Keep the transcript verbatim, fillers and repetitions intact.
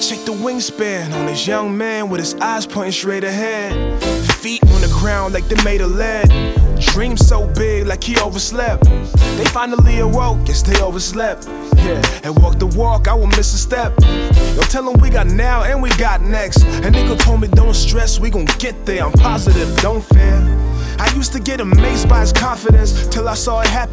Check the wingspan on this young man with his eyes pointing straight ahead. Feet on the ground like they made of lead. Dreams so big like he overslept. They finally awoke, guess they overslept. Yeah, and walk the walk, I won't miss a step. Yo, tell them we got now and we got next. And nigga told me don't stress, we gon' get there. I'm positive, don't fear. I used to get amazed by his confidence till I saw it happen.